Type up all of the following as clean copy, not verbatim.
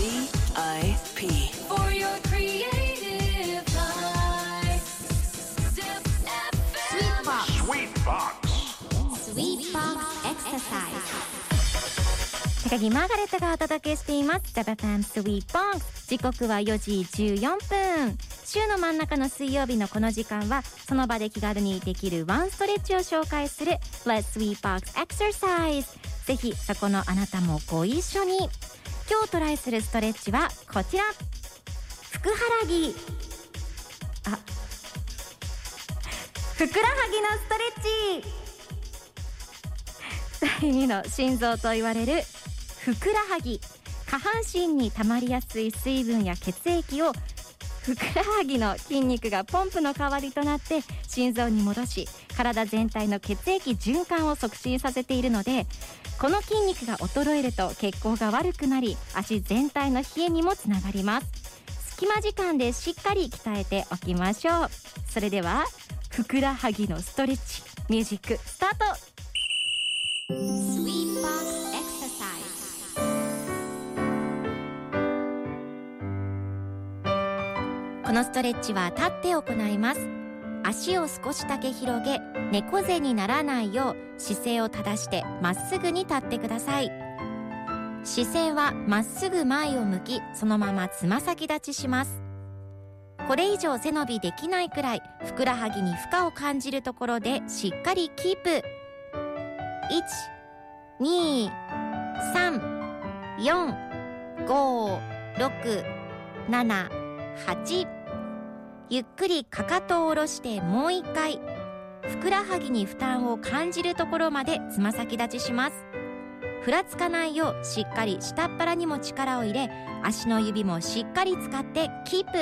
For your creative life. Zip Sweet Box Exercise。高木マーガレットがお届けしています ZAPAFM Sweet Box。 時刻は4時14分。週の真ん中の水曜日のこの時間はその場で気軽にできるワンストレッチを紹介する Let's Sweet Box Exercise。 ぜひそこのあなたもご一緒に。今日トライするストレッチはこちら、ふくはらぎ、ふくらはぎのストレッチ。第2の心臓と言われるふくらはぎ。下半身に溜まりやすい水分や血液をふくらはぎの筋肉がポンプの代わりとなって心臓に戻し、体全体の血液循環を促進させているので、この筋肉が衰えると血行が悪くなり、足全体の冷えにもつながります。隙間時間でしっかり鍛えておきましょう。それではふくらはぎのストレッチ、ミュージックスタート。 Sweet Box Exercise。 このストレッチは立って行います。足を少しだけ広げ、猫背にならないよう姿勢を正してまっすぐに立ってください。姿勢はまっすぐ前を向き、そのままつま先立ちします。これ以上背伸びできないくらいふくらはぎに負荷を感じるところでしっかりキープ。1、2、3、4、5、6、7、8。ゆっくりかかとを下ろしてもう一回、ふくらはぎに負担を感じるところまでつま先立ちします。ふらつかないようしっかり下っ腹にも力を入れ、足の指もしっかり使ってキー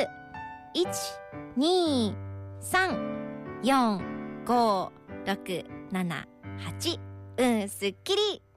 プ。1、2、3、4、5、6、7、8。すっきり。